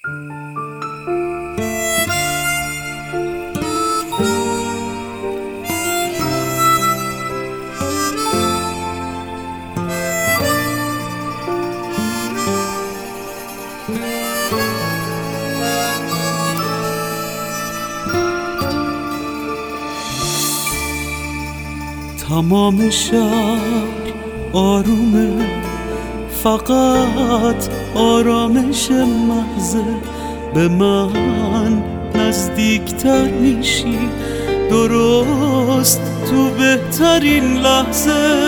تمام شهر آرومه، فقط آرامش محضه. به من نزدیکتر میشی درست تو بهترین لحظه.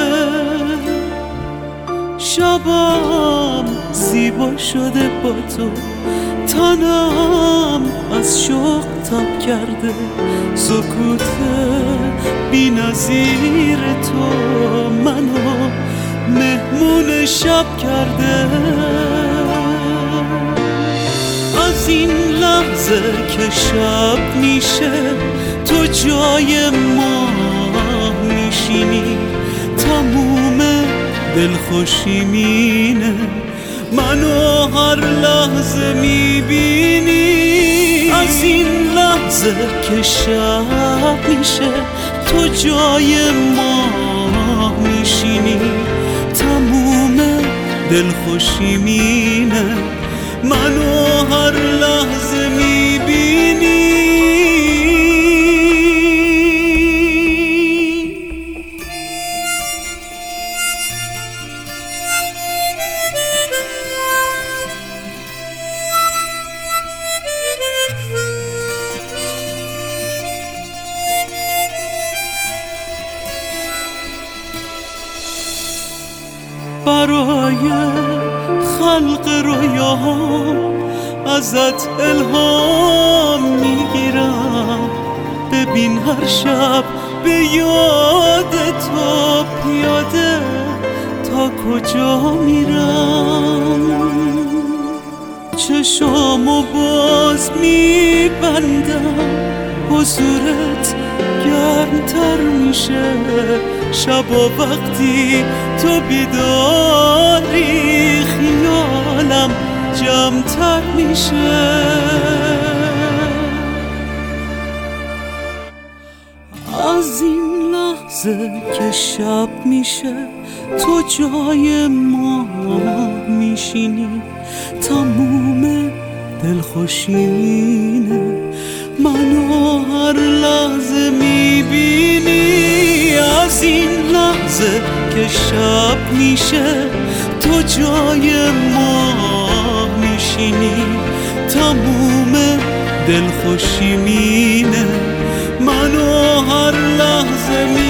شبم زیبا شده با تو، تنم از شوق تب کرده. سکوت بی نظیر تو منو مهمون شب کرده. از این لحظه که شب میشه تو جای ما میشینی، تموم دلخوشی مینه منو هر لحظه میبینی. از این لحظه که شب میشه تو جای ما میشینی، تموم دلخوشی مینه منو هر لحظه میبینی. برای خلق رویاها ازت الهام میگیرم. ببین هر شب به یاد تو پیاده تا کجا میرم. چشامو باز میبندم، حضورت گرمتر میشه. شبا وقتی تو بیداری خیالم جمع‌تر میشه. از این لحظه که شب میشه تو جای ما میشینی، تموم دلخوشی مینه منو هر لحظه میبینی. از این لحظه که شب میشه تو جای ما میشینی، تموم دلخوشی مینه منو هر لحظه میبینی.